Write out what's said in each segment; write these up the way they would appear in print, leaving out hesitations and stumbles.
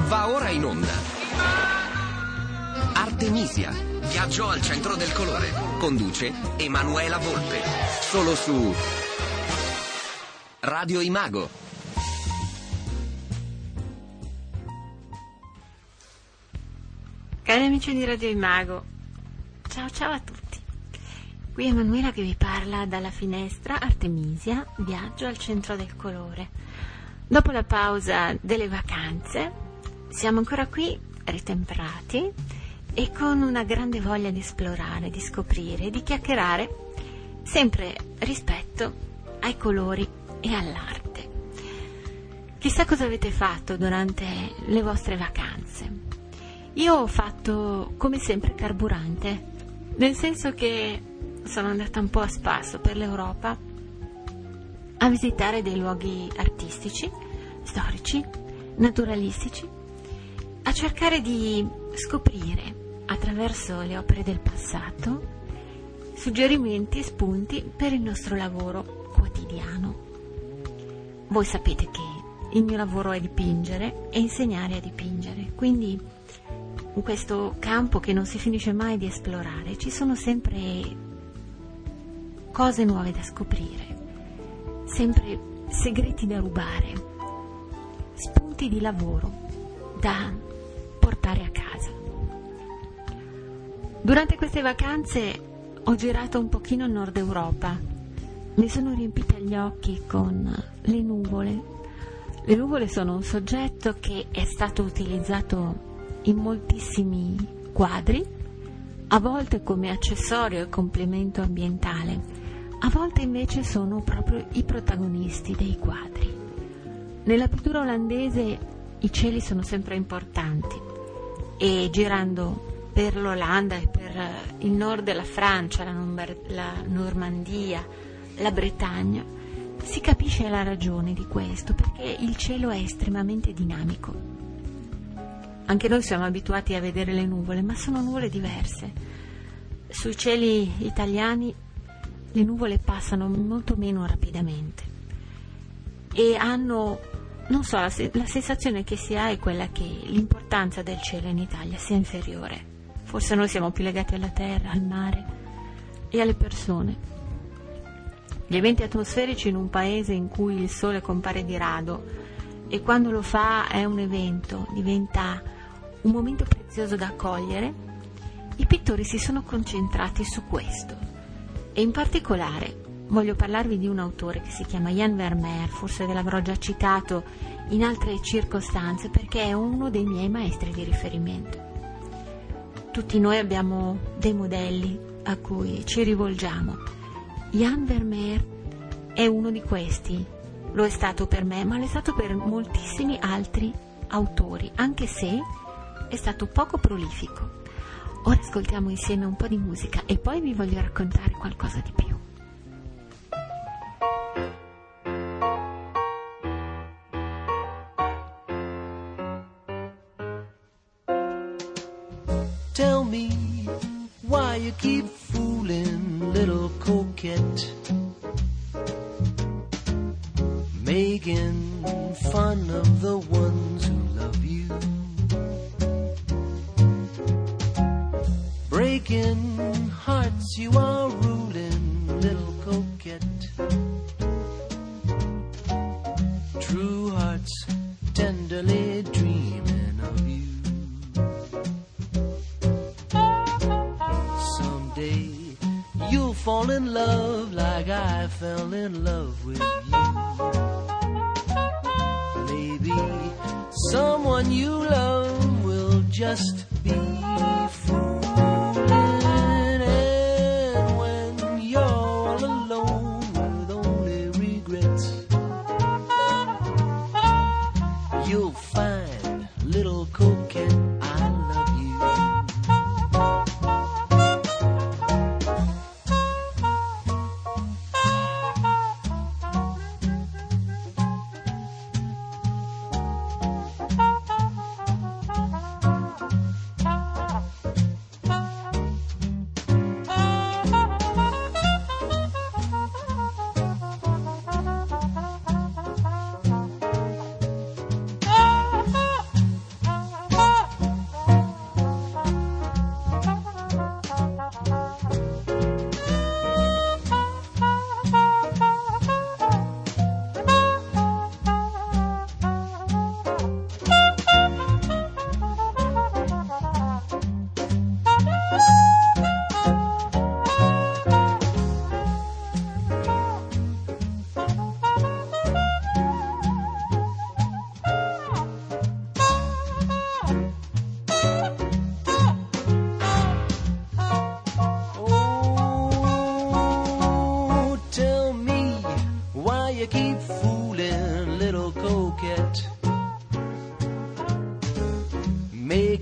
Va ora in onda Artemisia, viaggio al centro del colore. Conduce Emanuela Volpe. Solo su Radio Imago. Cari amici di Radio Imago, ciao a tutti. Qui è Emanuela che vi parla dalla finestra Artemisia, viaggio al centro del colore. Dopo la pausa delle vacanze siamo ancora qui, ritemperati e con una grande voglia di esplorare, di scoprire, di chiacchierare, sempre rispetto ai colori e all'arte. Chissà cosa avete fatto durante le vostre vacanze. Io ho fatto come sempre carburante, nel senso che sono andata un po' a spasso per l'Europa a visitare dei luoghi artistici, storici, naturalistici, a cercare di scoprire attraverso le opere del passato suggerimenti e spunti per il nostro lavoro quotidiano. Voi sapete che il mio lavoro è dipingere e insegnare a dipingere, quindi in questo campo che non si finisce mai di esplorare ci sono sempre cose nuove da scoprire, sempre segreti da rubare, spunti di lavoro da portare a casa. Durante queste vacanze ho girato un pochino il nord Europa, mi sono riempita gli occhi con le nuvole. Le nuvole sono un soggetto che è stato utilizzato in moltissimi quadri, a volte come accessorio e complemento ambientale, a volte invece sono proprio i protagonisti dei quadri. Nella pittura olandese i cieli sono sempre importanti e girando per l'Olanda e per il nord della Francia, la Normandia, la Bretagna, si capisce la ragione di questo, perché il cielo è estremamente dinamico. Anche noi siamo abituati a vedere le nuvole, ma sono nuvole diverse. Sui cieli italiani le nuvole passano molto meno rapidamente e hanno, non so, la sensazione che si ha è quella che l'importanza del cielo in Italia sia inferiore. Forse noi siamo più legati alla terra, al mare e alle persone. Gli eventi atmosferici in un paese in cui il sole compare di rado e quando lo fa è un evento, diventa un momento prezioso da cogliere, i pittori si sono concentrati su questo. E in particolare voglio parlarvi di un autore che si chiama Jan Vermeer, forse ve l'avrò già citato in altre circostanze perché è uno dei miei maestri di riferimento. Tutti noi abbiamo dei modelli a cui ci rivolgiamo. Jan Vermeer è uno di questi, lo è stato per me, ma lo è stato per moltissimi altri autori, anche se è stato poco prolifico. Ora ascoltiamo insieme un po' di musica e poi vi voglio raccontare qualcosa di più. Tell me why you keep fooling, little coquette, making fun of the ones who love you. Breaking hearts you are ruling, little coquette. True hearts tenderly dreaming of you. Someday you'll fall in love like I fell in love with you. Maybe someone you love will just be fooling.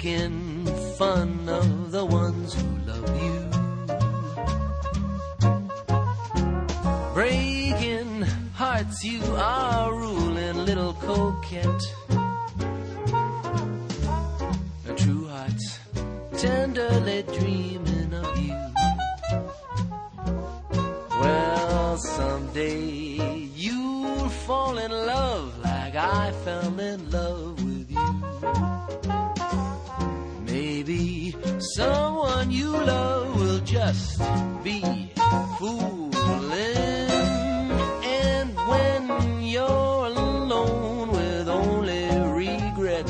making fun of the ones who love you. Breaking hearts you are ruling, little coquette. True hearts tenderly dreaming of you. Well, someday you'll fall in love like I fell in love with you. Maybe someone you love will just be fooling. And when you're alone with only regrets,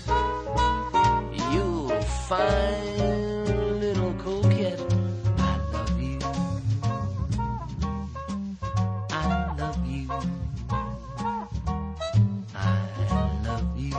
you'll find, little coquette, I love you. I love you. I love you.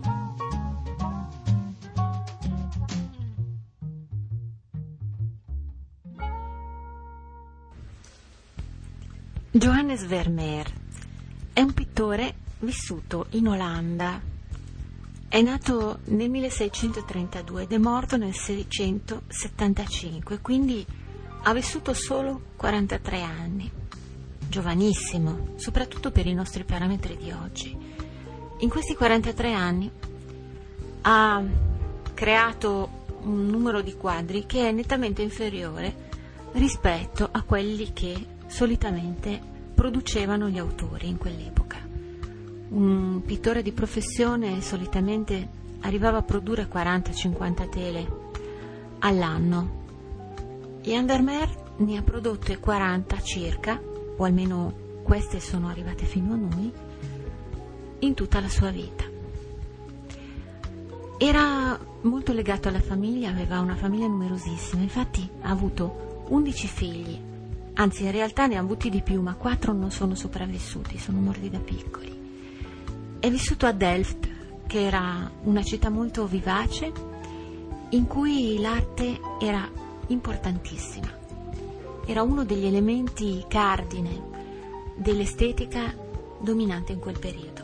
Johannes Vermeer è un pittore vissuto in Olanda. È nato nel 1632 ed è morto nel 1675, quindi ha vissuto solo 43 anni. Giovanissimo, soprattutto per i nostri parametri di oggi. In questi 43 anni ha creato un numero di quadri che è nettamente inferiore rispetto a quelli che solitamente producevano gli autori in quell'epoca. Un pittore di professione solitamente arrivava a produrre 40-50 tele all'anno. Jan Vermeer ne ha prodotte 40 circa, o almeno queste sono arrivate fino a noi, in tutta la sua vita. Era molto legato alla famiglia, aveva una famiglia numerosissima, infatti ha avuto 11 figli, anzi in realtà ne ha avuti di più, ma 4 non sono sopravvissuti, sono morti da piccoli. È vissuto a Delft, che era una città molto vivace, in cui l'arte era importantissima. Era uno degli elementi cardine dell'estetica dominante in quel periodo.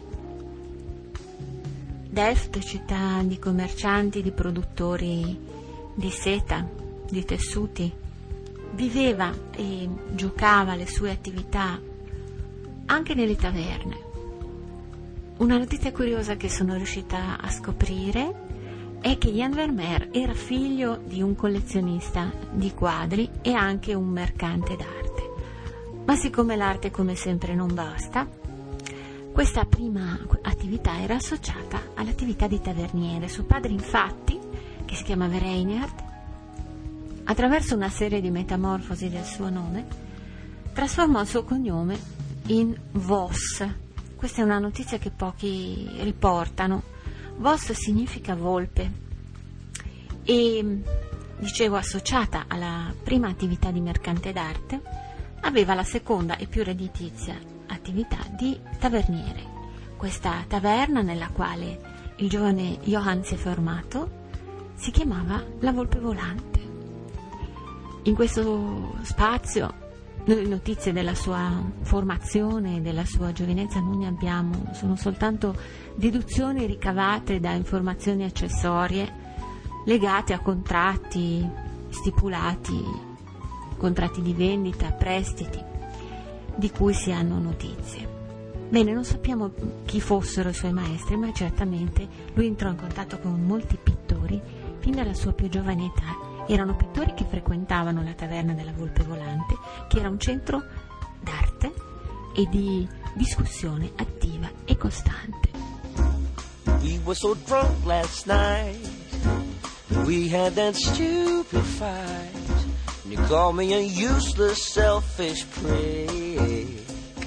Delft, città di commercianti, di produttori di seta, di tessuti, viveva e giocava le sue attività anche nelle taverne. Una notizia curiosa che sono riuscita a scoprire è che Jan Vermeer era figlio di un collezionista di quadri e anche un mercante d'arte. Ma siccome l'arte come sempre non basta, questa prima attività era associata all'attività di taverniere. Suo padre, infatti, che si chiamava Reinhard, attraverso una serie di metamorfosi del suo nome, trasformò il suo cognome in Voss. Questa è una notizia che pochi riportano. Voss significa volpe e, dicevo, associata alla prima attività di mercante d'arte, aveva la seconda e più redditizia attività di taverniere. Questa taverna, nella quale il giovane Johann si è formato, si chiamava La Volpe Volante. In questo spazio noi notizie della sua formazione e della sua giovinezza non ne abbiamo, sono soltanto deduzioni ricavate da informazioni accessorie legate a contratti stipulati, contratti di vendita, prestiti, di cui si hanno notizie. Bene, non sappiamo chi fossero i suoi maestri, ma certamente lui entrò in contatto con molti pittori fin dalla sua più giovane età. Erano pittori che frequentavano la taverna della Volpe Volante, che era un centro d'arte e di discussione attiva e costante. We were so drunk last night, we had that stupid fight, and you called me a useless, selfish prick.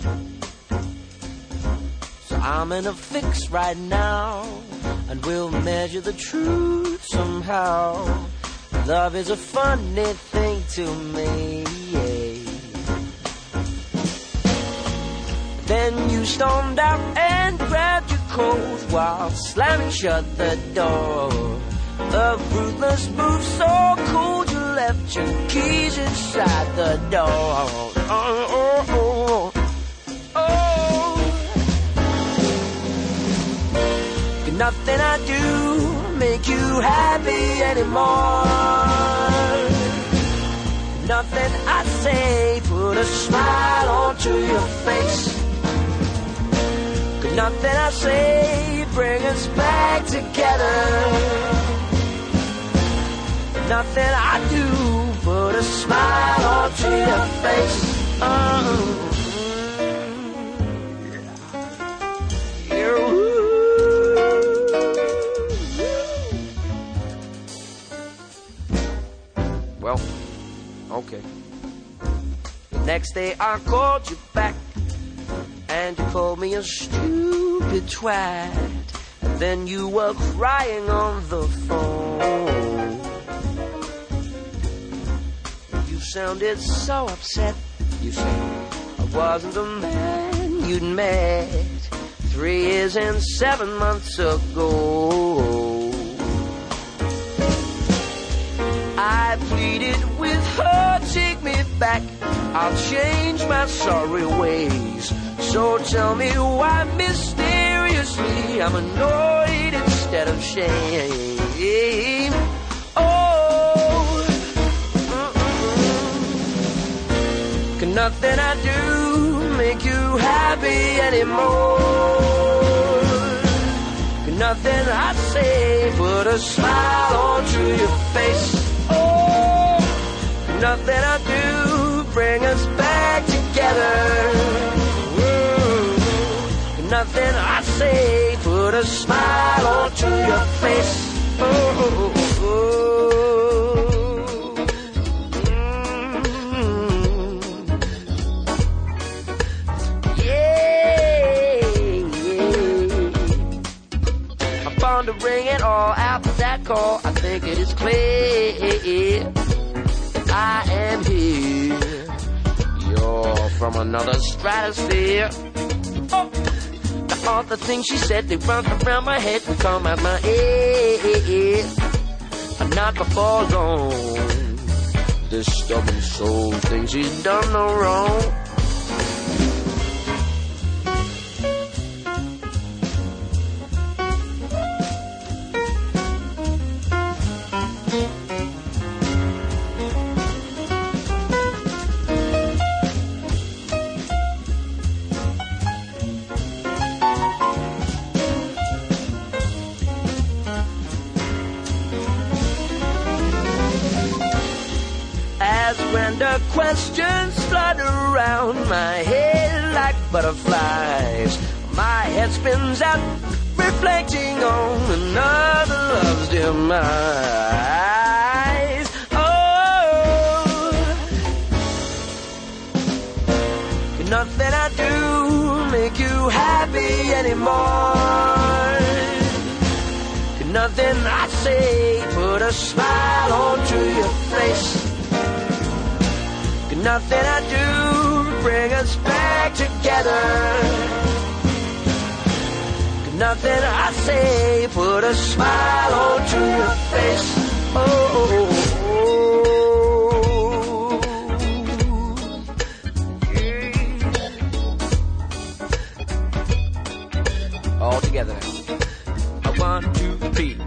So I'm in a fix right now, and we'll measure the truth somehow. Love is a funny thing to me. Then you stormed out and grabbed your coat while slamming shut the door. A ruthless move so cold you left your keys inside the door. Oh, oh, oh, oh. Nothing I do make you happy anymore. Nothing I say put a smile onto your face. Nothing I say bring us back together. Nothing I do put a smile onto your face. Well, okay. The next day I called you back, and you called me a stupid twat. And then you were crying on the phone. You sounded so upset. You said I wasn't the man you'd met 3 years and 7 months ago. I pleaded with her, take me back, I'll change my sorry ways. So tell me why mysteriously I'm annoyed instead of shame. Oh, can nothing I do make you happy anymore? Can nothing I say put a smile onto your face? Oh, nothing I do bring us back together. Nothing I say put a smile onto your face. Oh, oh, oh. Yeah, yeah. I'm bound to bring it all after that call. I think it is clear I am here. You're from another stratosphere. Oh. All the things she said, they run around my head and come out my ear. Not before long. This stubborn soul thinks he's done no wrong. The questions flutter around my head like butterflies. My head spins out, reflecting on another love's demise. Oh, can nothing I do make you happy anymore? Can nothing I say put a smile onto your face? Nothing I do bring us back together. Nothing I say put a smile onto your face. Oh, yeah. All together now. 1, 2, 3.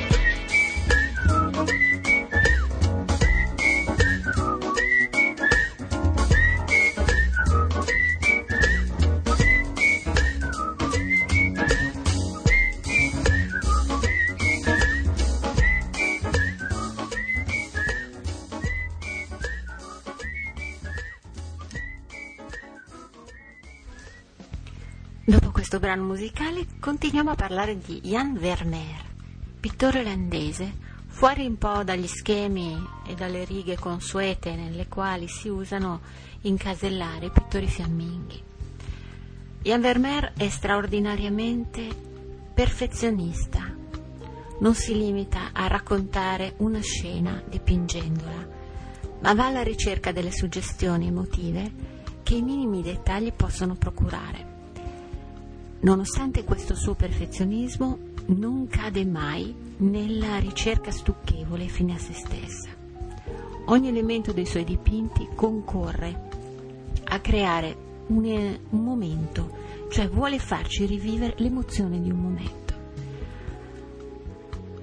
Dopo questo brano musicale continuiamo a parlare di Jan Vermeer, pittore olandese, fuori un po' dagli schemi e dalle righe consuete nelle quali si usano incasellare i pittori fiamminghi. Jan Vermeer è straordinariamente perfezionista, non si limita a raccontare una scena dipingendola, ma va alla ricerca delle suggestioni emotive che i minimi dettagli possono procurare. Nonostante questo suo perfezionismo, non cade mai nella ricerca stucchevole fine a se stessa. Ogni elemento dei suoi dipinti concorre a creare un momento, cioè vuole farci rivivere l'emozione di un momento.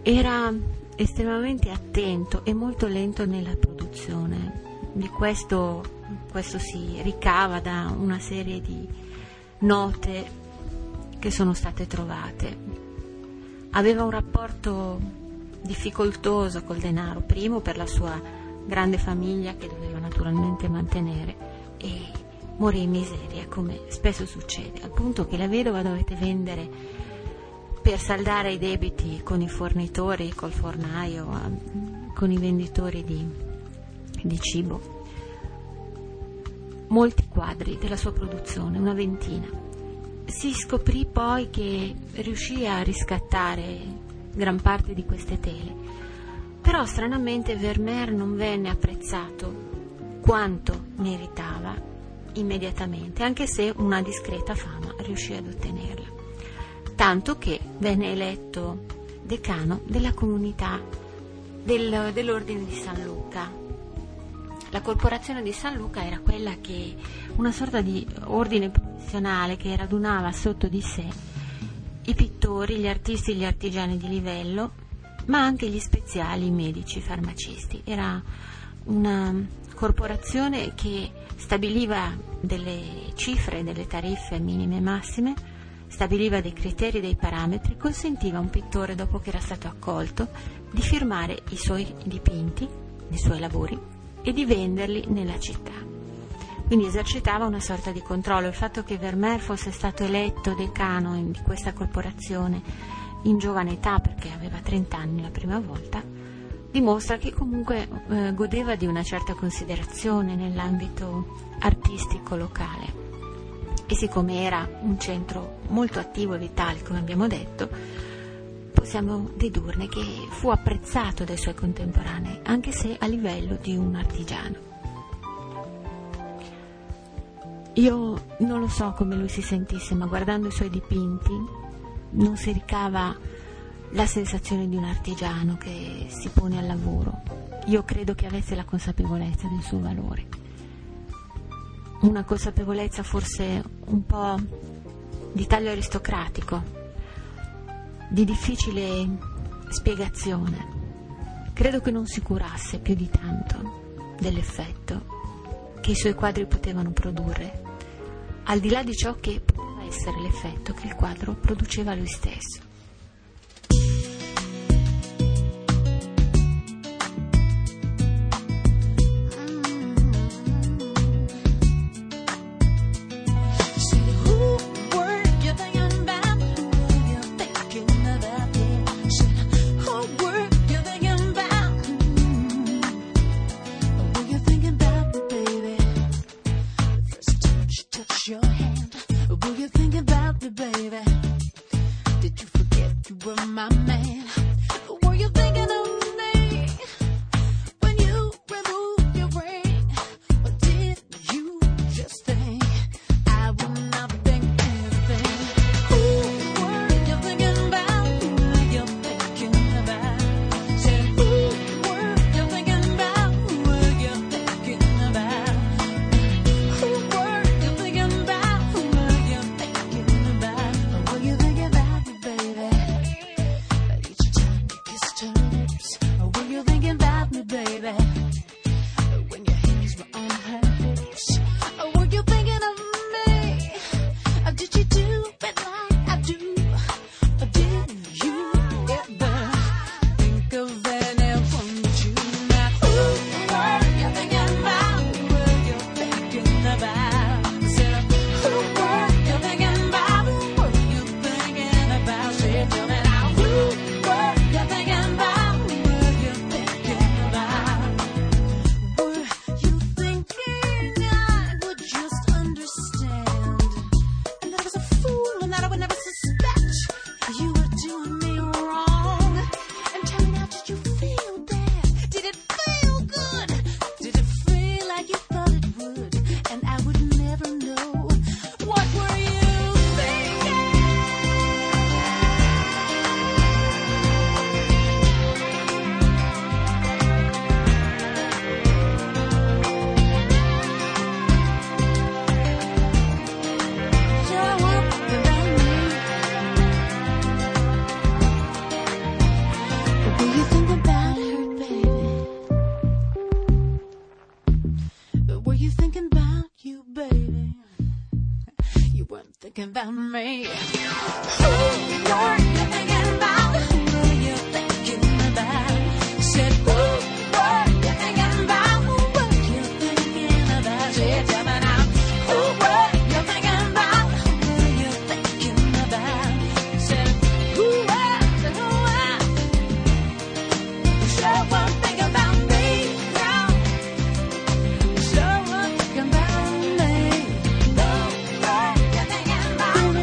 Era estremamente attento e molto lento nella produzione. Di questo si ricava da una serie di note che sono state trovate. Aveva un rapporto difficoltoso col denaro, primo per la sua grande famiglia che doveva naturalmente mantenere, e morì in miseria, come spesso succede, al punto che la vedova dovette vendere per saldare i debiti con i fornitori, col fornaio, con i venditori di cibo, molti quadri della sua produzione, una ventina. Si scoprì poi che riuscì a riscattare gran parte di queste tele, però stranamente Vermeer non venne apprezzato quanto meritava immediatamente, anche se una discreta fama riuscì ad ottenerla, tanto che venne eletto decano della comunità dell'Ordine di San Luca. La corporazione di San Luca era quella che, una sorta di ordine professionale che radunava sotto di sé i pittori, gli artisti, gli artigiani di livello, ma anche gli speziali, i medici, i farmacisti. Era una corporazione che stabiliva delle cifre, delle tariffe minime e massime, stabiliva dei criteri, dei parametri, consentiva a un pittore, dopo che era stato accolto, di firmare i suoi dipinti, i suoi lavori, e di venderli nella città. Quindi esercitava una sorta di controllo. Il fatto che Vermeer fosse stato eletto decano di questa corporazione in giovane età, perché aveva 30 anni la prima volta, dimostra che comunque godeva di una certa considerazione nell'ambito artistico locale. E siccome era un centro molto attivo e vitale, come abbiamo detto, possiamo dedurne che fu apprezzato dai suoi contemporanei, anche se a livello di un artigiano. Io non lo so come lui si sentisse, ma guardando i suoi dipinti non si ricava la sensazione di un artigiano che si pone al lavoro. Io credo che avesse la consapevolezza del suo valore, una consapevolezza forse un po' di taglio aristocratico, di difficile spiegazione. Credo che non si curasse più di tanto dell'effetto che i suoi quadri potevano produrre, al di là di ciò che poteva essere l'effetto che il quadro produceva lui stesso. Turn thinking about me? Who were you thinking about? Who were you thinking about? Said, who were you thinking about? Who were you thinking about? Said, tell me now. Who were you thinking about? Who were you thinking about? Said, who were? You sure won't think about me now. You sure won't think about me. Who were you thinking about?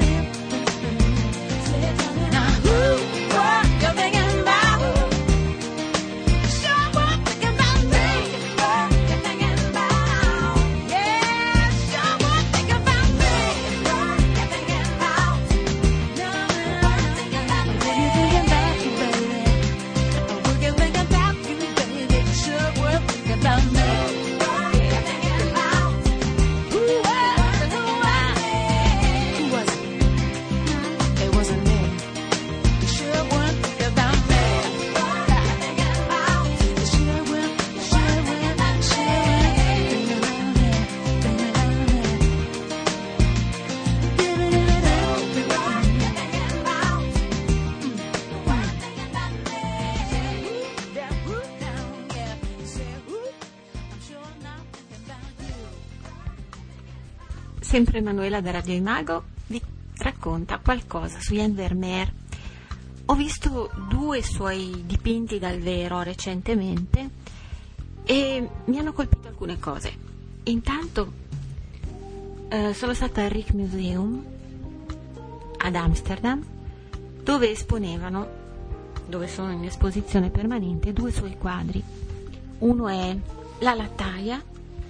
Now who were you thinking about? You sure won't think about me. Who were you thinking about? Yeah, sure won't think about me. Who were you thinking about? No, won't think about me. Who you thinking about, you baby? Who you thinking about, you baby? You sure won't think about me. Who were you thinking about? Who was it? It wasn't me. You sure won't think about me. Who were you thinking about? You sure won't, you sure won't, you sure won't think about me. Sempre Emanuela da Radio Imago vi racconta qualcosa su Jan Vermeer. Ho visto 2 suoi dipinti dal vero recentemente e mi hanno colpito alcune cose. Intanto sono stata al Rijksmuseum ad Amsterdam, dove sono in esposizione permanente 2 suoi quadri. Uno è La lattaia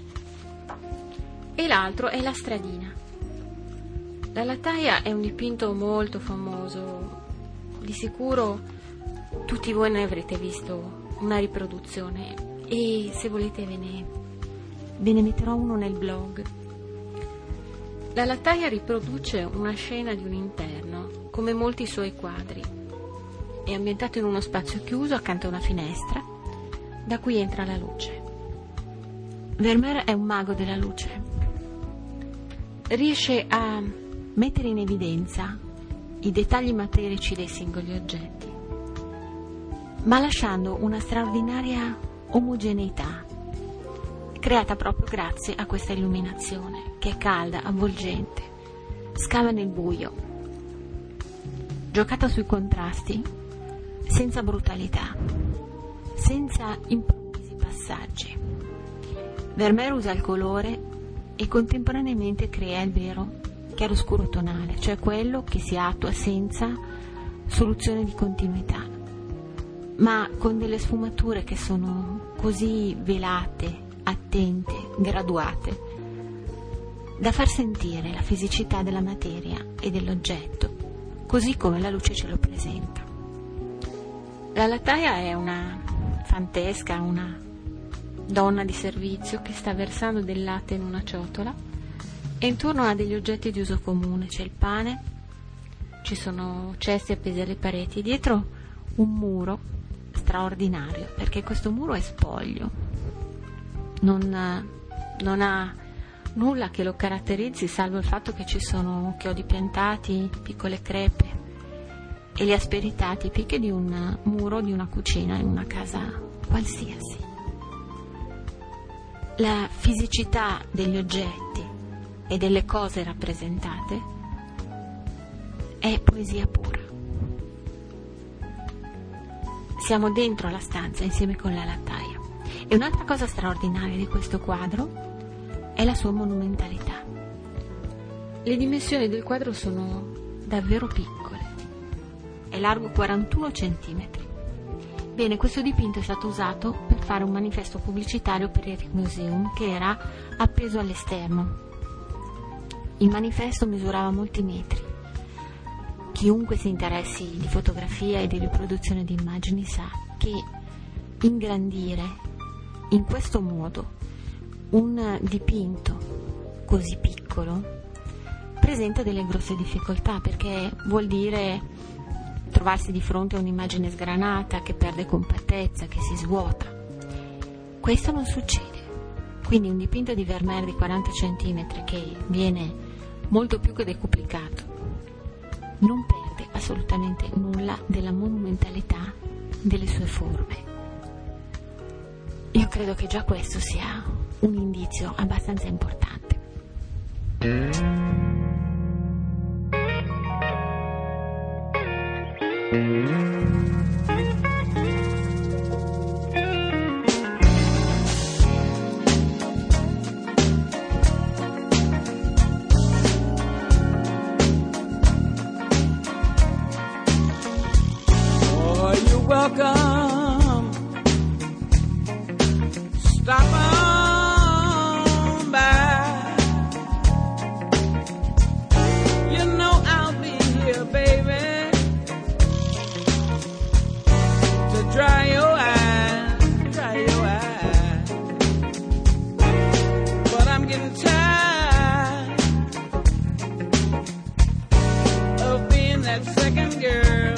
e l'altro è La stradina. La lattaia è un dipinto molto famoso, di sicuro tutti voi ne avrete visto una riproduzione e se volete ve ne metterò uno nel blog. La lattaia riproduce una scena di un interno, come molti suoi quadri. È ambientato in uno spazio chiuso accanto a una finestra, da cui entra la luce. Vermeer è un mago della luce. Riesce a mettere in evidenza i dettagli materici dei singoli oggetti, ma lasciando una straordinaria omogeneità, creata proprio grazie a questa illuminazione, che è calda, avvolgente, scava nel buio, giocata sui contrasti, senza brutalità, senza improvvisi passaggi. Vermeer usa il colore e contemporaneamente crea il vero chiaroscuro tonale, cioè quello che si attua senza soluzione di continuità, ma con delle sfumature che sono così velate, attente, graduate, da far sentire la fisicità della materia e dell'oggetto, così come la luce ce lo presenta. La lattaia è una fantesca, una donna di servizio che sta versando del latte in una ciotola e intorno ha degli oggetti di uso comune. C'è il pane, ci sono ceste appese alle pareti, dietro un muro straordinario, perché questo muro è spoglio, non ha nulla che lo caratterizzi, salvo il fatto che ci sono chiodi piantati, piccole crepe e le asperità tipiche di un muro di una cucina in una casa qualsiasi. La fisicità degli oggetti e delle cose rappresentate è poesia pura. Siamo dentro la stanza insieme con la lattaia. E un'altra cosa straordinaria di questo quadro è la sua monumentalità. Le dimensioni del quadro sono davvero piccole. È largo 41 centimetri. Bene, questo dipinto è stato usato per fare un manifesto pubblicitario per il Rijksmuseum che era appeso all'esterno. Il manifesto misurava molti metri. Chiunque si interessi di fotografia e di riproduzione di immagini sa che ingrandire in questo modo un dipinto così piccolo presenta delle grosse difficoltà, perché vuol dire trovarsi di fronte a un'immagine sgranata che perde compattezza, che si svuota. Questo non succede. Quindi un dipinto di Vermeer di 40 cm che viene molto più che decuplicato. Non perde assolutamente nulla della monumentalità delle sue forme. Io credo che già questo sia un indizio abbastanza importante. Welcome. Stop on by. You know I'll be here, baby, to dry your eyes, dry your eyes. But I'm getting tired of being that second girl.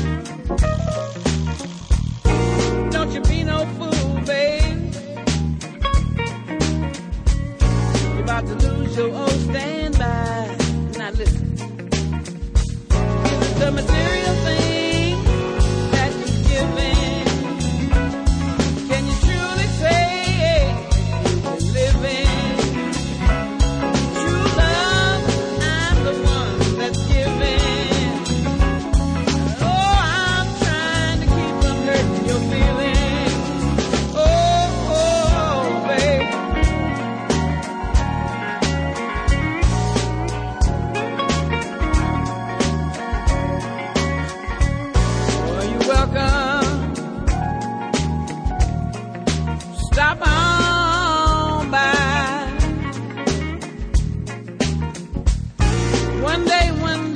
Don't you be no fool, babe. You're about to lose your old standby. Now listen. Is it the material thing that you're giving? Can you truly say you're living? True love, I'm the one that's giving. Oh, I'm trying to keep from hurting your feelings. Stop on by. One day,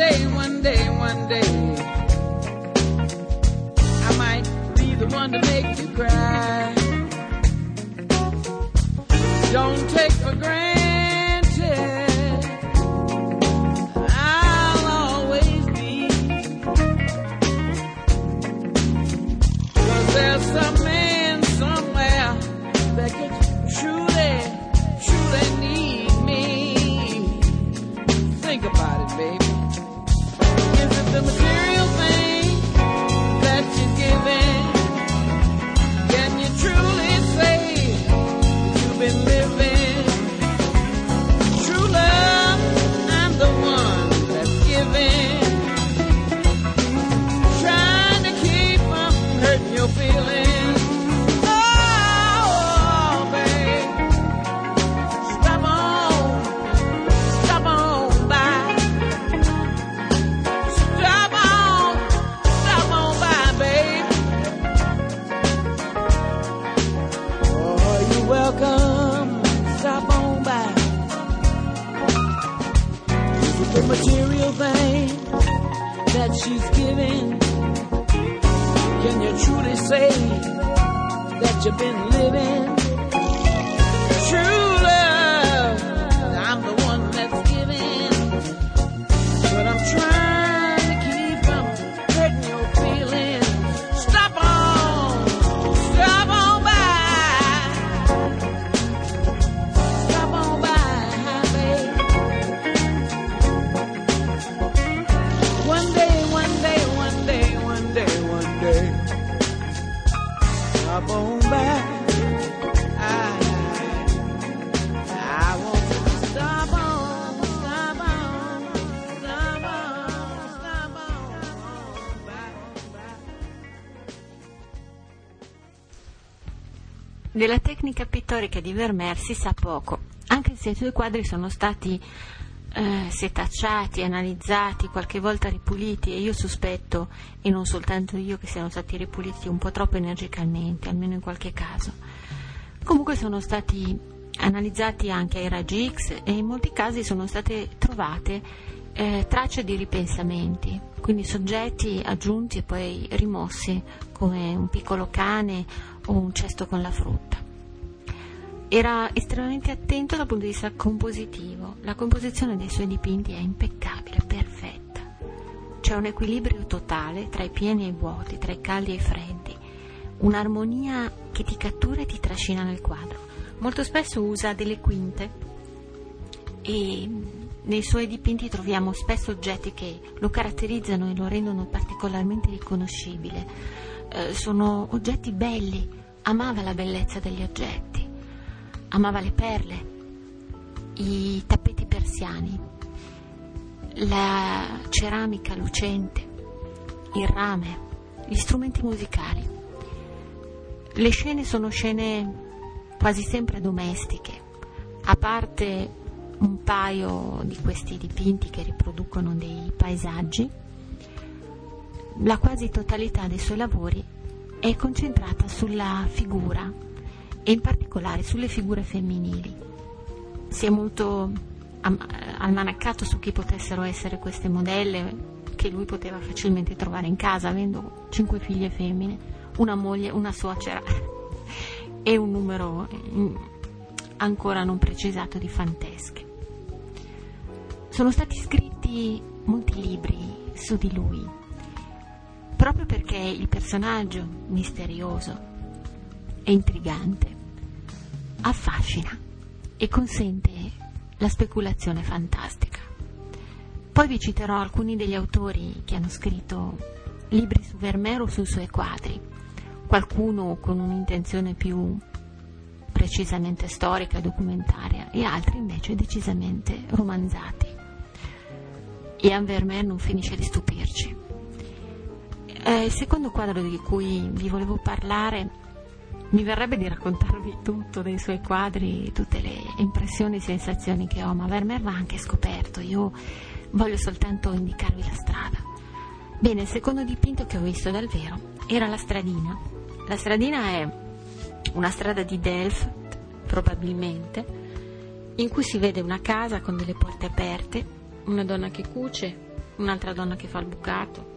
I might be the one to make you cry. Don't take for granted I'll always be. 'Cause there's some man somewhere that could truly need me. Think about it, baby. Is it the material thing that you're giving? Can you truly say that you've been living? True love, I'm the one that's giving. Trying to keep from hurting your feelings. Welcome, stop on by. Is it the material thing that she's giving? Can you truly say that you've been living? True love, I'm the one that's giving. But I'm trying to keep from hurting your feelings. Stop on by. Stop on by. I want to stop on by. Della tecnica pittorica di Vermeer si sa poco, anche se i suoi quadri sono stati setacciati, analizzati, qualche volta ripuliti, e io sospetto, e non soltanto io, che siano stati ripuliti un po' troppo energicamente, almeno in qualche caso. Comunque sono stati analizzati anche ai raggi X e in molti casi sono state trovate tracce di ripensamenti, quindi soggetti aggiunti e poi rimossi, come un piccolo cane o un cesto con la frutta. Era estremamente attento dal punto di vista compositivo. La composizione dei suoi dipinti è impeccabile, perfetta. C'è un equilibrio totale tra i pieni e i vuoti, tra i caldi e i freddi, un'armonia che ti cattura e ti trascina nel quadro. Molto spesso usa delle quinte e nei suoi dipinti troviamo spesso oggetti che lo caratterizzano e lo rendono particolarmente riconoscibile. Sono oggetti belli, amava la bellezza degli oggetti, amava le perle, i tappeti persiani, la ceramica lucente, il rame, gli strumenti musicali. Le scene sono scene quasi sempre domestiche, a parte un paio di questi dipinti che riproducono dei paesaggi. La quasi totalità dei suoi lavori è concentrata sulla figura e in particolare sulle figure femminili. Si è molto almanaccato su chi potessero essere queste modelle che lui poteva facilmente trovare in casa, avendo 5 figlie femmine, una moglie, una suocera e un numero ancora non precisato di fantesche. Sono stati scritti molti libri su di lui, proprio perché il personaggio misterioso e intrigante affascina e consente la speculazione fantastica. Poi vi citerò alcuni degli autori che hanno scritto libri su Vermeer o sui suoi quadri, qualcuno con un'intenzione più precisamente storica e documentaria e altri invece decisamente romanzati. Jan Vermeer non finisce di stupirci. Il secondo quadro di cui vi volevo parlare, mi verrebbe di raccontarvi tutto dei suoi quadri, tutte le impressioni e sensazioni che ho, ma Vermeer va anche scoperto, io voglio soltanto indicarvi la strada. Bene, il secondo dipinto che ho visto dal vero era La Stradina. La Stradina è una strada di Delft, probabilmente, in cui si vede una casa con delle porte aperte, una donna che cuce, un'altra donna che fa il bucato,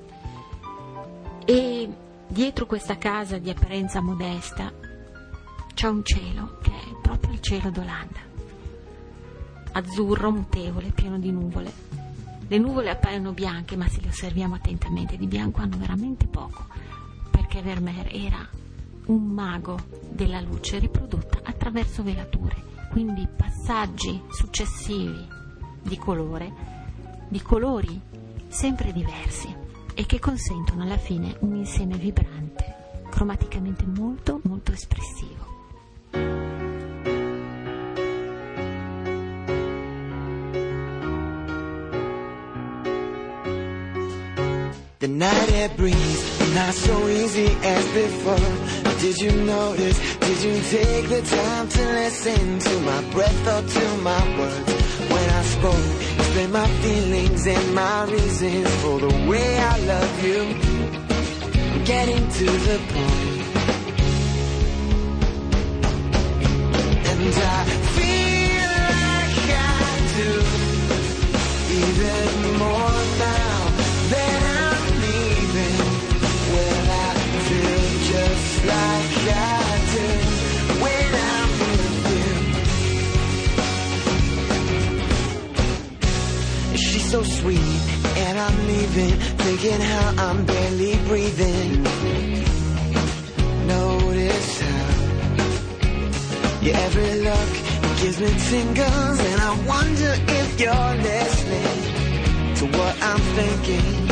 e dietro questa casa di apparenza modesta c'è un cielo che è proprio il cielo d'Olanda, azzurro, mutevole, pieno di nuvole. Le nuvole appaiono bianche, ma se le osserviamo attentamente di bianco hanno veramente poco, perché Vermeer era un mago della luce riprodotta attraverso velature, quindi passaggi successivi di colori sempre diversi e che consentono alla fine un insieme vibrante, cromaticamente molto molto espressivo. The night air breeze, not so easy as before. Did you notice, did you take the time to listen to my breath or to my words? When I spoke, explain my feelings and my reasons for the way I love you. I'm getting to the point, and I feel like I do, even more now than I'm leaving. Well, I feel just like I do when I'm with you. She's so sweet, and I'm leaving, thinking how I'm barely breathing. Notice how your every look gives me tingles, and I wonder if you're listening to what I'm thinking.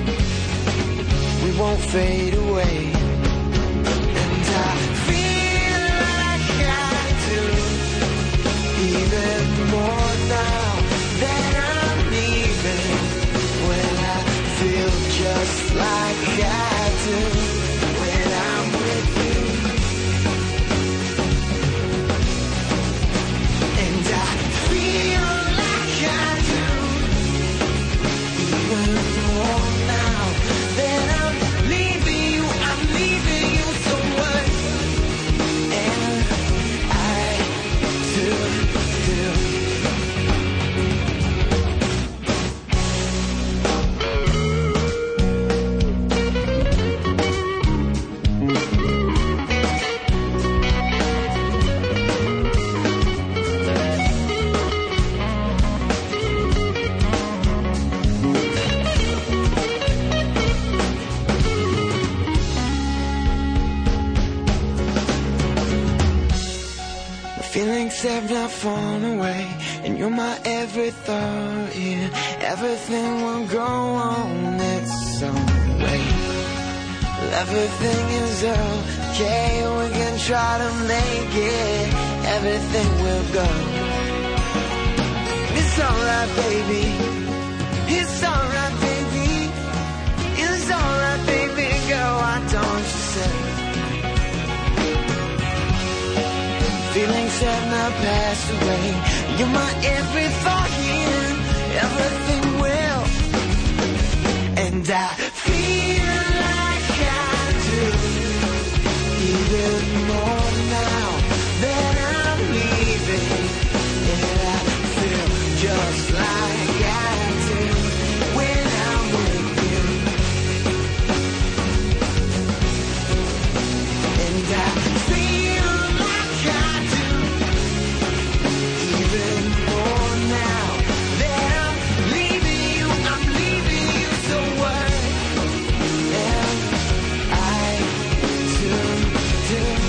We won't fade away, and I feel like I do, even more now that I'm leaving. Well, I feel just like I do when I'm with you, and I feel like I do, even more now that I'm leaving you. I'm have not fallen away, and you're my every thought, yeah. Everything will go on its own way. Everything is okay, we can try to make it. Everything will go. It's alright, baby. It's alright, baby. It's alright, baby girl, why don't you say? Feelings have not passed away. You're my every thought here. Everything will. And I feel like I do, even more now that I'm leaving. And I feel just like I do when I'm with you. And I feel like I do, even more now that I'm leaving you. I'm leaving you, so what am I to do?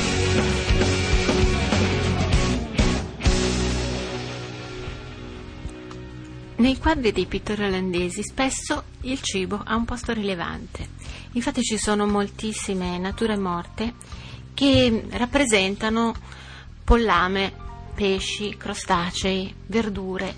Nei quadri dei pittori olandesi spesso il cibo ha un posto rilevante. Infatti ci sono moltissime nature morte che rappresentano pollame, pesci, crostacei, verdure.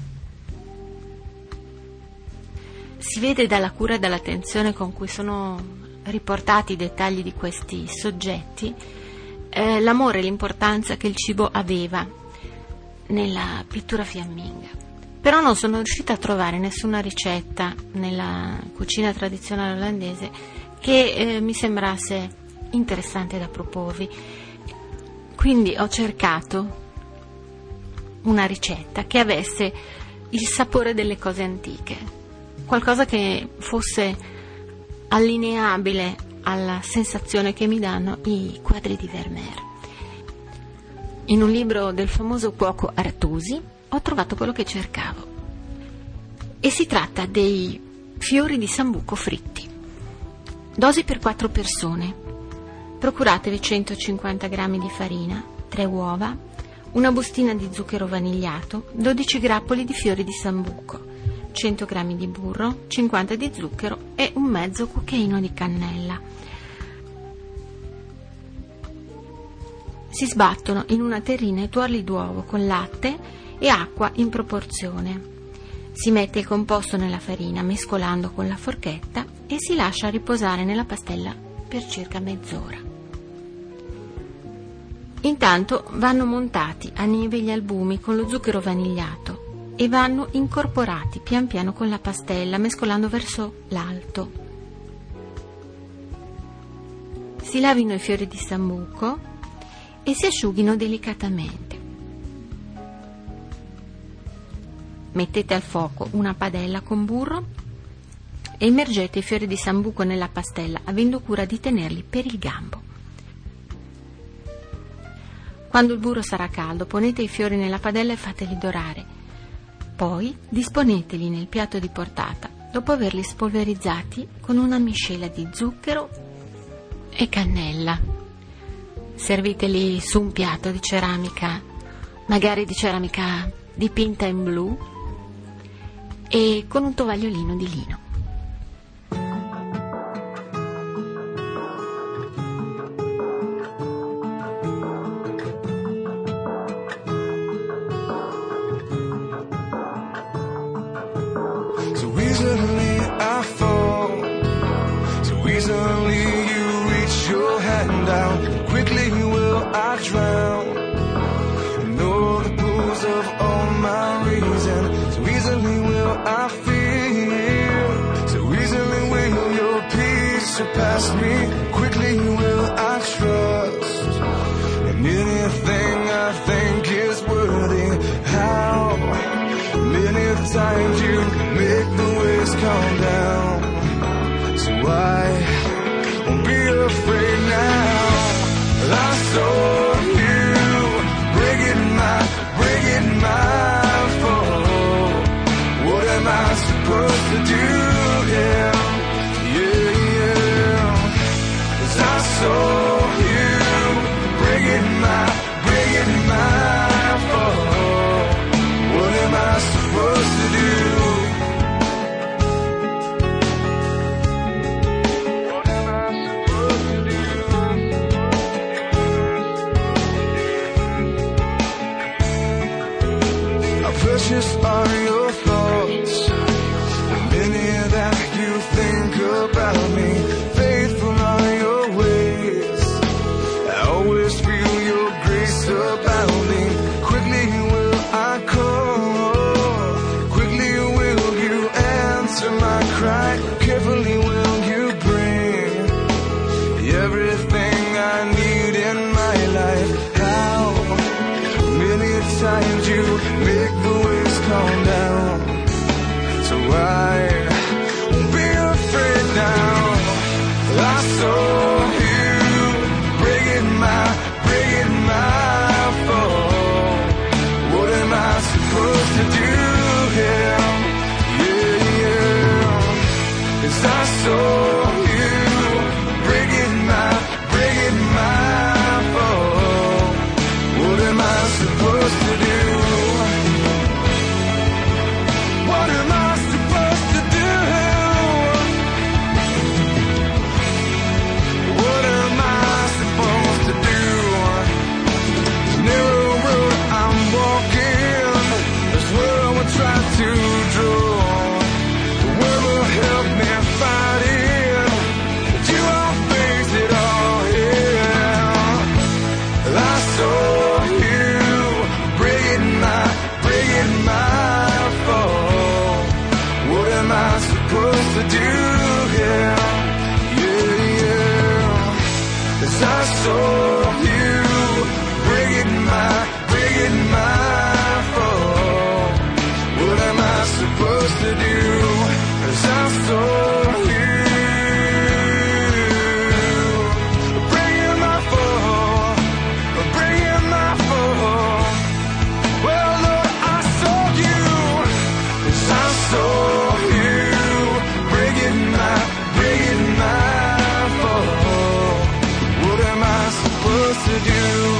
Si vede dalla cura e dall'attenzione con cui sono riportati i dettagli di questi soggetti l'amore e l'importanza che il cibo aveva nella pittura fiamminga. Però non sono riuscita a trovare nessuna ricetta nella cucina tradizionale olandese che mi sembrasse interessante da proporvi. Quindi ho cercato una ricetta che avesse il sapore delle cose antiche, qualcosa che fosse allineabile alla sensazione che mi danno i quadri di Vermeer. In un libro del famoso cuoco Artusi ho trovato quello che cercavo e si tratta dei fiori di sambuco fritti. Dosi per 4 persone. Procuratevi 150 g di farina, 3 uova, una bustina di zucchero vanigliato, 12 grappoli di fiori di sambuco, 100 g di burro, 50 di zucchero e un mezzo cucchiaino di cannella. Si sbattono in una terrina i tuorli d'uovo con latte e acqua in proporzione. Si mette il composto nella farina mescolando con la forchetta e si lascia riposare nella pastella per circa mezz'ora. Intanto vanno montati a neve gli albumi con lo zucchero vanigliato e vanno incorporati pian piano con la pastella mescolando verso l'alto. Si lavino i fiori di sambuco e si asciughino delicatamente. Mettete al fuoco una padella con burro e immergete i fiori di sambuco nella pastella, avendo cura di tenerli per il gambo. Quando il burro sarà caldo, ponete i fiori nella padella e fateli dorare. Poi disponeteli nel piatto di portata, dopo averli spolverizzati con una miscela di zucchero e cannella. Serviteli su un piatto di ceramica, magari di ceramica dipinta in blu, e con un tovagliolino di lino. So easily I fall, so easily you reach your hand out, quickly will I drown in all the pools of all my reason. So easily will I feel, so easily will your peace surpass me, quickly will I trust in anything I think is worthy. How many times you make the waves calm down, so I won't be afraid now. I saw you breaking my fall. What am I supposed to do? Yeah, yeah, yeah. 'Cause I saw you breaking my fall. I saw you breaking my fall. What am I supposed to do here? Yeah, yeah. 'Cause I saw you breaking my fall. What am I supposed to do? What am I supposed to do? What am I supposed to do? Narrow road I'm walking, this world will try to draw. The world will help me fight it, but you won't face it all here. I saw you breaking my fall. What am I supposed to do here? Yeah, yeah. 'Cause I saw you breaking my fall. What am I supposed to do? 'Cause I saw you breaking my fall, breaking my fall. Well, Lord, I saw you, 'cause I saw you breaking my fall. What am I supposed to do?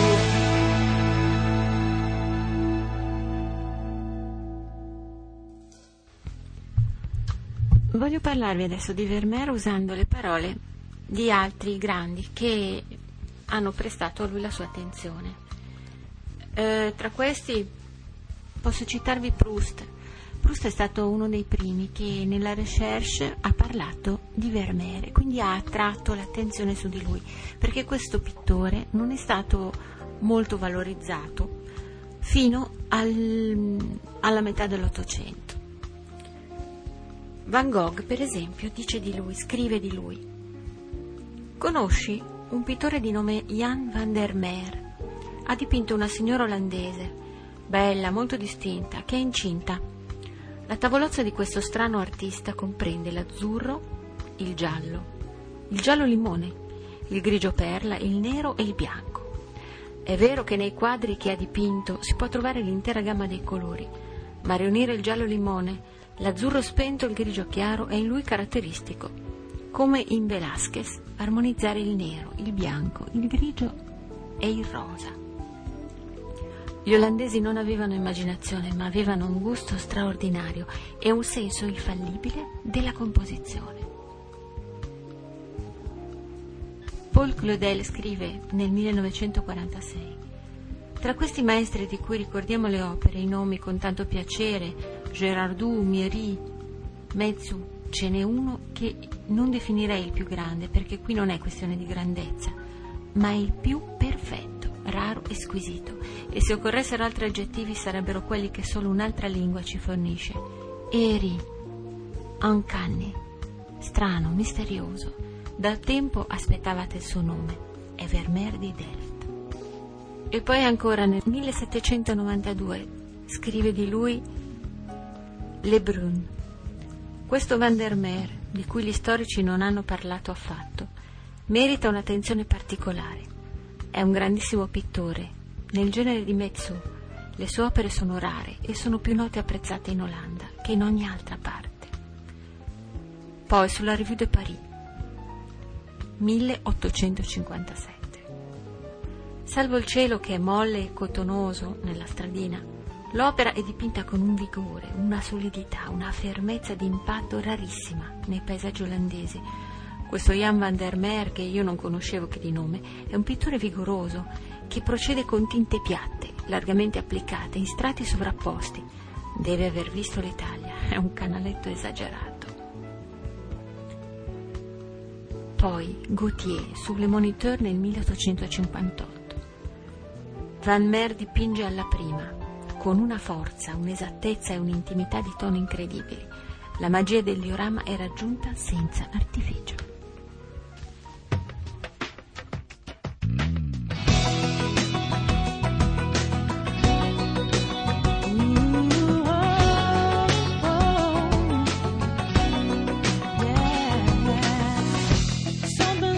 Voglio parlarvi adesso di Vermeer usando le parole di altri grandi che hanno prestato a lui la sua attenzione. Tra questi posso citarvi Proust. Proust è stato uno dei primi che nella recherche ha parlato di Vermeer, quindi ha attratto l'attenzione su di lui, perché questo pittore non è stato molto valorizzato fino alla metà dell'Ottocento. Van Gogh, per esempio, dice di lui, scrive di lui: conosci un pittore di nome Jan van der Meer? Ha dipinto una signora olandese, bella, molto distinta, che è incinta. La tavolozza di questo strano artista comprende l'azzurro, il giallo limone, il grigio perla, il nero e il bianco. È vero che nei quadri che ha dipinto si può trovare l'intera gamma dei colori, ma riunire il giallo limone, l'azzurro spento e il grigio chiaro è in lui caratteristico, come in Velázquez armonizzare il nero, il bianco, il grigio e il rosa. Gli olandesi non avevano immaginazione, ma avevano un gusto straordinario e un senso infallibile della composizione. Paul Claudel scrive nel 1946: tra questi maestri di cui ricordiamo le opere, i nomi con tanto piacere, Girardot, Méry, Metsu, ce n'è uno che non definirei il più grande, perché qui non è questione di grandezza, ma il più perfetto, raro e squisito, e se occorressero altri aggettivi sarebbero quelli che solo un'altra lingua ci fornisce: eri, uncanny, strano, misterioso. Da tempo aspettavate il suo nome, è Vermeer di Delft. E poi ancora nel 1792 scrive di lui Le Brun: questo Van der Meer, di cui gli storici non hanno parlato affatto, merita un'attenzione particolare. È un grandissimo pittore, nel genere di Metsu. Le sue opere sono rare e sono più note e apprezzate in Olanda che in ogni altra parte. Poi sulla Revue de Paris, 1857. Salvo il cielo che è molle e cotonoso nella stradina, l'opera è dipinta con un vigore, una solidità, una fermezza di impatto rarissima nei paesaggi olandesi. Questo Jan van der Meer, che io non conoscevo che di nome, è un pittore vigoroso che procede con tinte piatte, largamente applicate, in strati sovrapposti. Deve aver visto l'Italia, è un canaletto esagerato. Poi Gautier, sulle Moniteur nel 1858. Van Meer dipinge alla prima, con una forza, un'esattezza e un'intimità di tono incredibili. La magia del diorama è raggiunta senza artificio. Something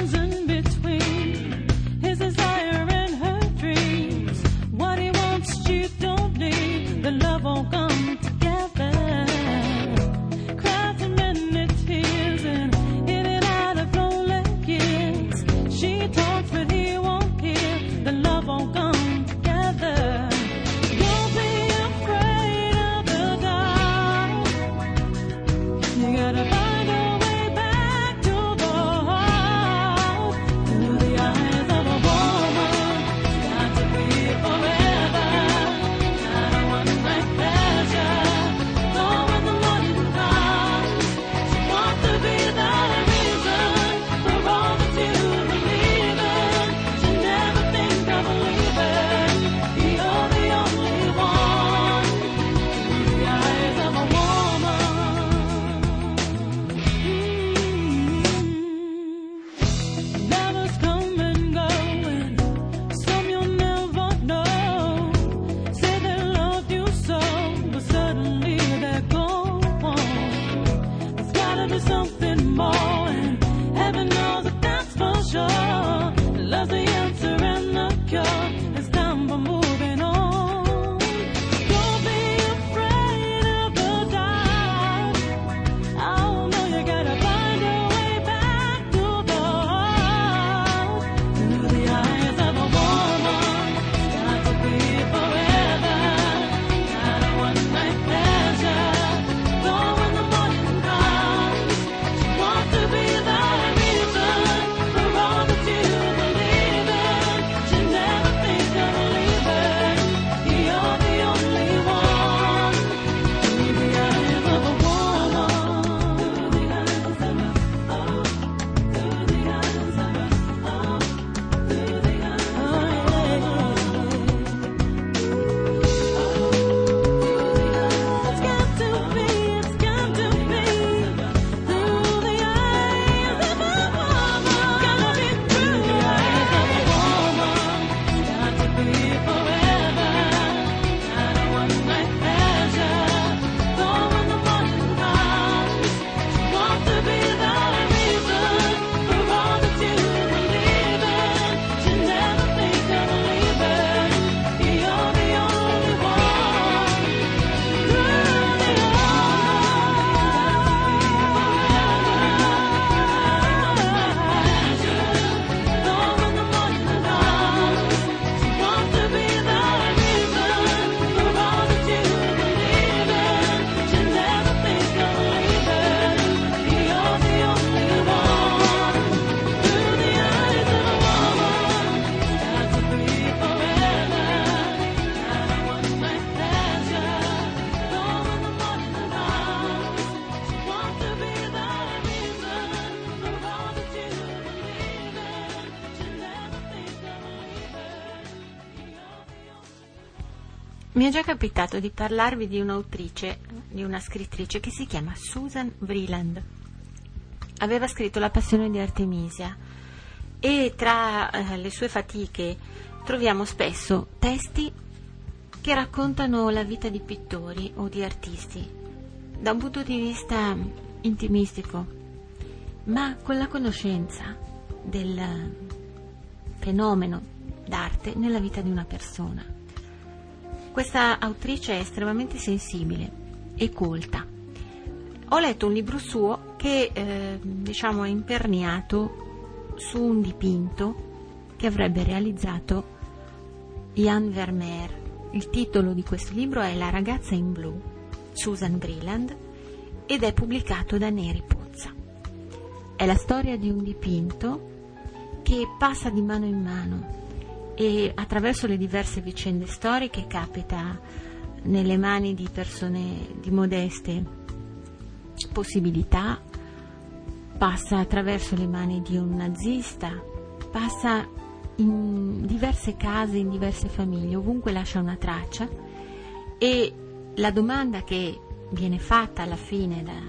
Mi è già capitato di parlarvi di un'autrice, di una scrittrice che si chiama Susan Vreeland. Aveva scritto La passione di Artemisia e tra le sue fatiche troviamo spesso testi che raccontano la vita di pittori o di artisti da un punto di vista intimistico, ma con la conoscenza del fenomeno d'arte nella vita di una persona. Questa autrice è estremamente sensibile e colta. Ho letto un libro suo che è imperniato su un dipinto che avrebbe realizzato Jan Vermeer. Il titolo di questo libro è La ragazza in blu, Susan Vreeland, ed è pubblicato da Neri Pozza. È la storia di un dipinto che passa di mano in mano e attraverso le diverse vicende storiche capita nelle mani di persone di modeste possibilità, passa attraverso le mani di un nazista, passa in diverse case, in diverse famiglie, ovunque lascia una traccia, e la domanda che viene fatta alla fine da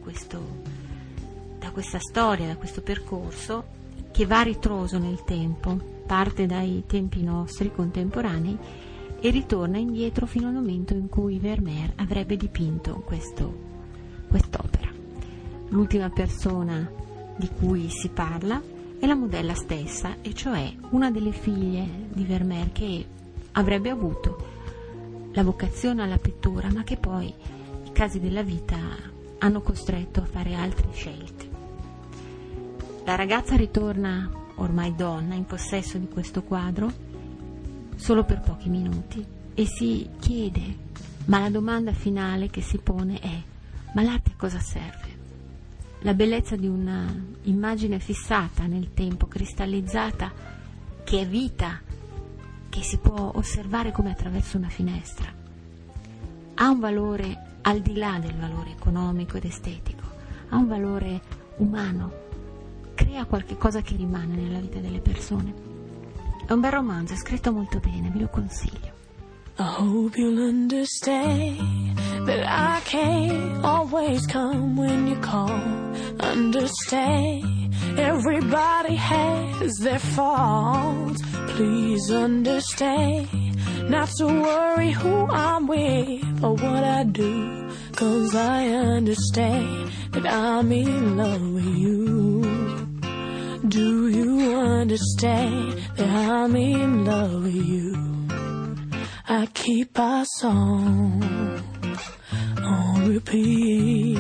questa storia, da questo percorso, che va a ritroso nel tempo, parte dai tempi nostri contemporanei e ritorna indietro fino al momento in cui Vermeer avrebbe dipinto quest'opera. L'ultima persona di cui si parla è la modella stessa, e cioè una delle figlie di Vermeer che avrebbe avuto la vocazione alla pittura, ma che poi i casi della vita hanno costretto a fare altre scelte. La ragazza ritorna, ormai donna, in possesso di questo quadro solo per pochi minuti e si chiede, ma la domanda finale che si pone è: ma l'arte a cosa serve? La bellezza di una immagine fissata nel tempo, cristallizzata, che è vita, che si può osservare come attraverso una finestra, ha un valore al di là del valore economico ed estetico, ha un valore umano, crea qualche cosa che rimane nella vita delle persone. È un bel romanzo, è scritto molto bene, vi lo consiglio. I hope you'll understand that I can't always come when you call. Understand, everybody has their faults. Please understand, not to worry who I'm with or what I do, 'cause I understand that I'm in love with you. Do you understand that I'm in love with you? I keep our song on repeat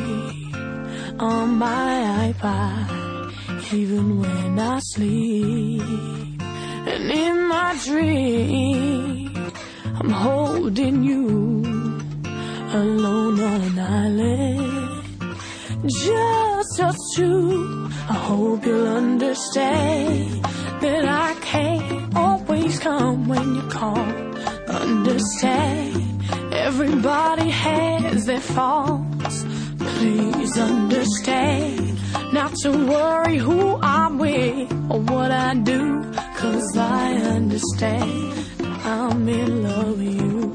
on my iPod, even when I sleep. And in my dream, I'm holding you alone on an island, just us two. I hope you'll understand that I can't always come when you call. Understand, everybody has their faults. Please understand, not to worry who I'm with or what I do, 'cause I understand I'm in love with you.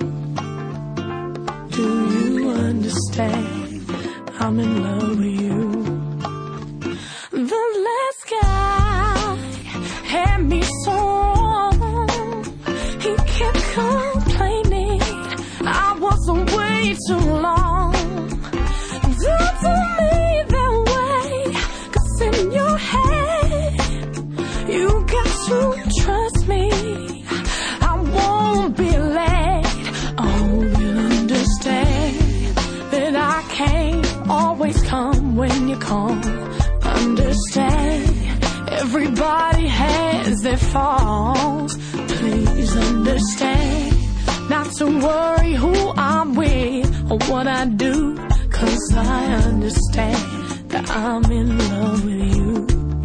Do you understand I'm in love with you? The last guy had me so wrong. He kept complaining I was away too long. Don't tell me that way, 'cause in your head you got to trust me. I won't be late. Oh, you understand that I can't always come when you call. Understand, everybody has their faults. Please understand, not to worry who I'm with or what I do, 'cause I understand that I'm in love with you.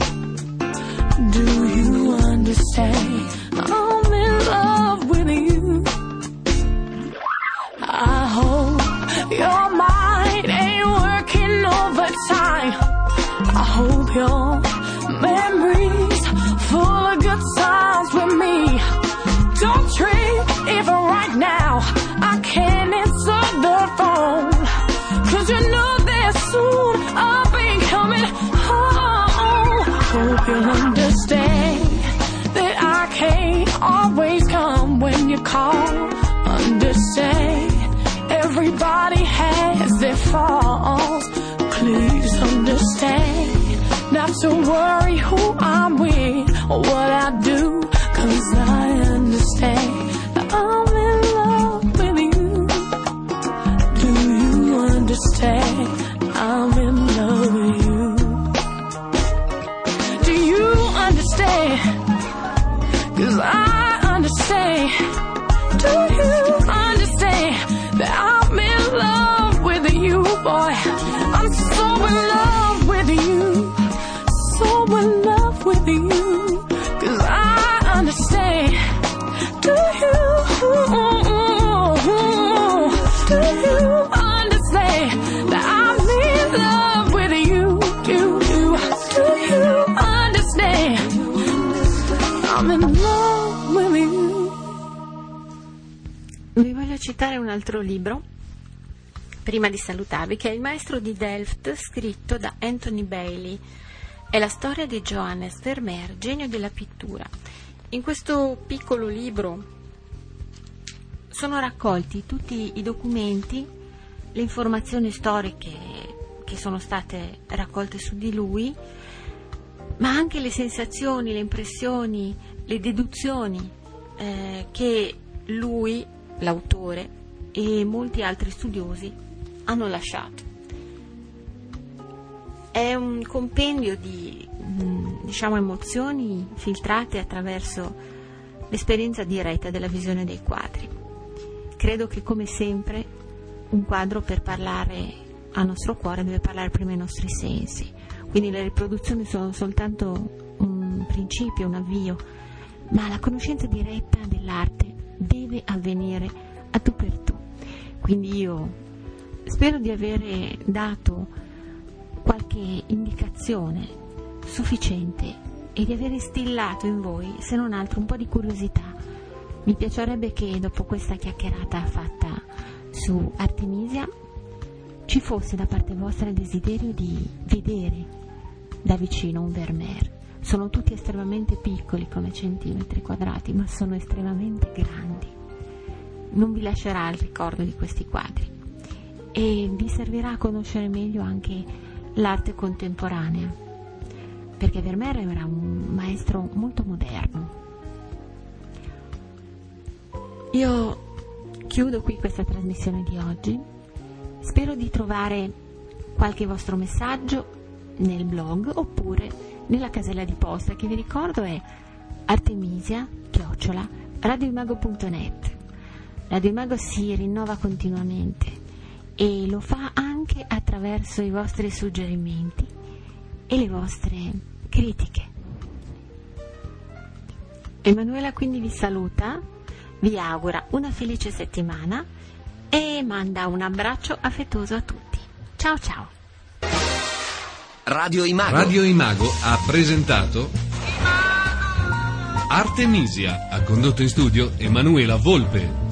Do you understand I'm in love with you? I hope your mind ain't working overtime. I hope your memories full of good times with me. Don't trip, even right now I understand that I can't always come when you call. Understand everybody has their faults. Please understand not to worry who I'm with or what I do, 'cause I understand that I'm in love with you. Do you understand? I'm in love with you. Do you understand? 'Cause I understand. Do you understand that I'm in love with you, boy? I'm so in love with you. So in love with you. 'Cause I understand. Do you understand that I'm in love with you? Do you understand? I'm in love with you. Vi voglio citare un altro libro prima di salutarvi, che è Il maestro di Delft, scritto da Anthony Bailey. È la storia di Johannes Vermeer, genio della pittura. In questo piccolo libro sono raccolti tutti i documenti, le informazioni storiche che sono state raccolte su di lui, ma anche le sensazioni, le impressioni, le deduzioni che lui, l'autore, e molti altri studiosi hanno lasciato. È un compendio di emozioni filtrate attraverso l'esperienza diretta della visione dei quadri. Credo che, come sempre, un quadro, per parlare al nostro cuore, deve parlare prima ai nostri sensi. Quindi le riproduzioni sono soltanto un principio, un avvio, ma la conoscenza diretta dell'arte deve avvenire a tu per tu. Quindi io spero di avere dato qualche indicazione sufficiente e di aver instillato in voi, se non altro, un po' di curiosità. Mi piacerebbe che dopo questa chiacchierata fatta su Artemisia ci fosse da parte vostra il desiderio di vedere da vicino un Vermeer. Sono tutti estremamente piccoli come centimetri quadrati, ma sono estremamente grandi. Non vi lascerà il ricordo di questi quadri e vi servirà a conoscere meglio anche l'arte contemporanea, perché Vermeer era un maestro molto moderno. Io chiudo qui questa trasmissione di oggi. Spero di trovare qualche vostro messaggio nel blog oppure nella casella di posta, che vi ricordo è artemisia@radioimago.net. Radio Imago si rinnova continuamente e lo fa anche attraverso i vostri suggerimenti e le vostre critiche. Emanuela quindi vi saluta, vi augura una felice settimana e manda un abbraccio affettuoso a tutti. Ciao ciao. Radio Imago. Radio Imago ha presentato Artemisia. Ha condotto in studio Emanuela Volpe.